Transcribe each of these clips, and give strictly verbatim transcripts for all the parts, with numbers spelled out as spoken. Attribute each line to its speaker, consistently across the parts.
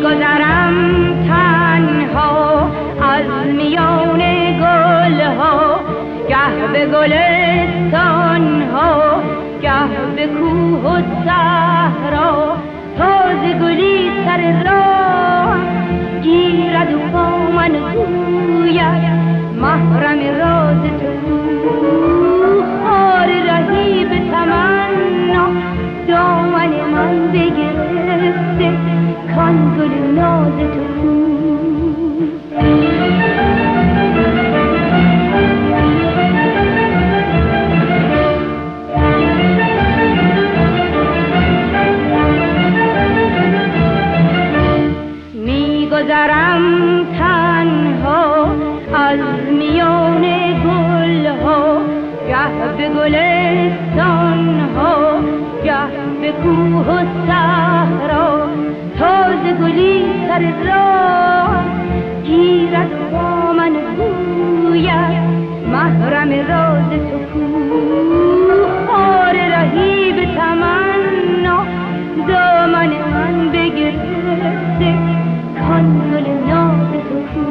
Speaker 1: میگذرم تنها از میان گل ها، گه به گلستان ها، گه به کوه و صحرا. تازه گلی سر راه گیرد و با من گوید محرم راز تو. خار رهی به تمنا دامن من بگرفته، کان گل ناز تو. میگذرم تنها از میان گل ها، گه به گلستان ها، گه به کوه و صحرا. تازه گلی سر راه گیرد و با من گوید محرم راز تو کو. خار رهی به تمنا دامن من بگرفته، کان گل ناز تو کو.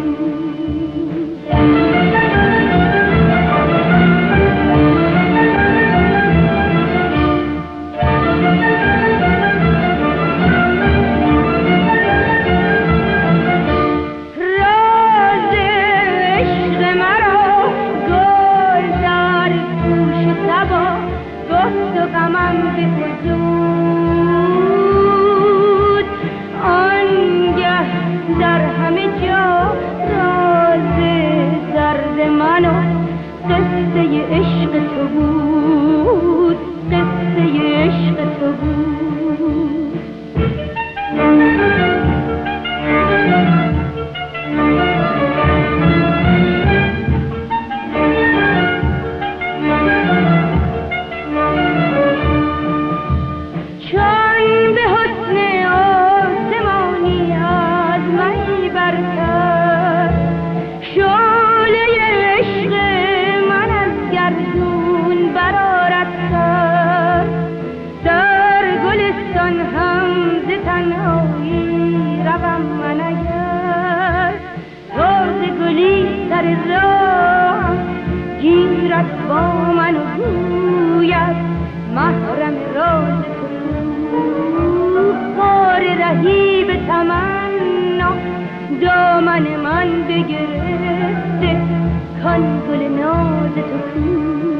Speaker 1: دامن من بگرفته، کان گل ناز تو کو.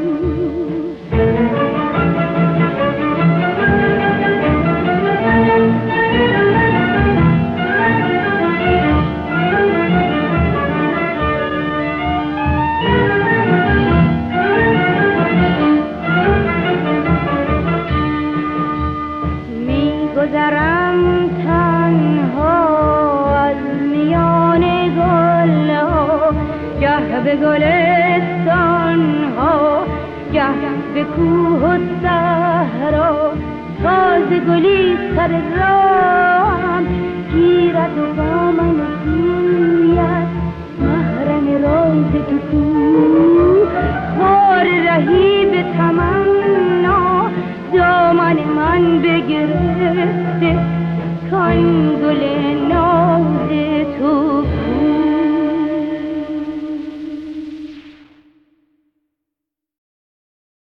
Speaker 1: میگذرم تنها از میان گل ها، گه به گلستان ها، گه به کوه و صحرا. تازه گلی سر راهم گیرد و با من گوید محرم راز تو کو. خار رهی به تمنا دامن من بگرفته، کان گل